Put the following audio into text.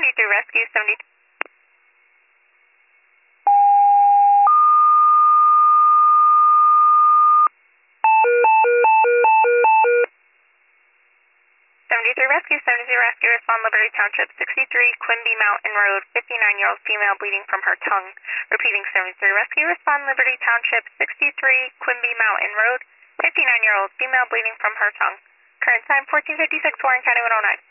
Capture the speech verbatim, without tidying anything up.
seventy-three Rescue, seventy. seventy-three Rescue, seventy-three Rescue, respond Liberty Township, sixty-three Quimby Mountain Road, fifty-nine-year-old female bleeding from her tongue. Repeating, seventy-three Rescue, respond Liberty Township, sixty-three Quimby Mountain Road, fifty-nine-year-old female bleeding from her tongue. Current time fourteen fifty-six, Warren County one oh nine.